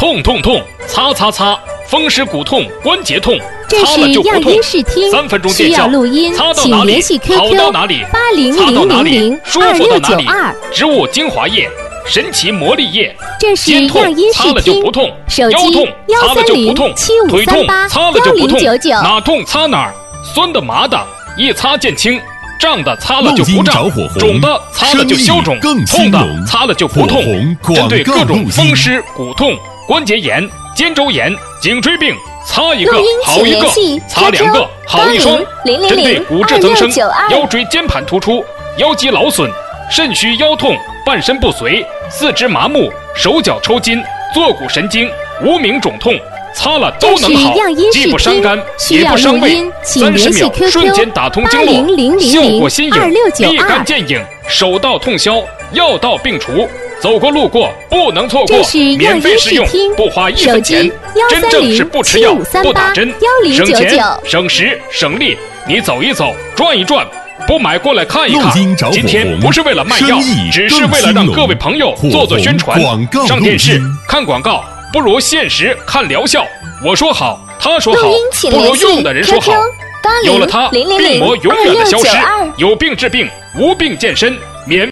痛痛痛，擦擦擦，风湿骨痛、关节痛， 这是亚擦了就不痛。 音视听 3分钟需见效， 要录音， 擦到哪里请联系好 QQ 到哪里， 8000 擦到哪里舒服到哪里。 2692。 植物精华液，神奇魔力液。 这是肩痛亚音视擦了就听不痛， 手机腰痛擦了就不痛，腿痛擦了就不痛， 13075381099。 哪痛擦哪儿，酸的麻的，一擦见轻。胀的擦了就不胀，肿的擦了就消肿，痛的擦了就不痛。针对各种风湿、骨痛、关节炎、肩周炎、颈椎病，擦一个好一个，擦2个好1双。针对骨质增生、腰椎间盘突出、腰肌劳损、肾虚腰痛、半身不遂、四肢麻木、手脚抽筋、坐骨神经、无名肿痛。擦了都能好，既不伤肝也不伤胃，30秒瞬间打通经络，效果新颖，立竿见影，手到痛消，药到病除，走过路过不能错过，免费试用，不花1分钱，真正是不吃药不打针，省钱省时省力，你走一走转一转，不买过来看一看。今天不是为了卖药，只是为了让各位朋友做宣传，上电视看广告不如现实看疗效。我说好，他说好，不如用的人说好。有了它，病魔永远的消失。有病治病，无病健身，免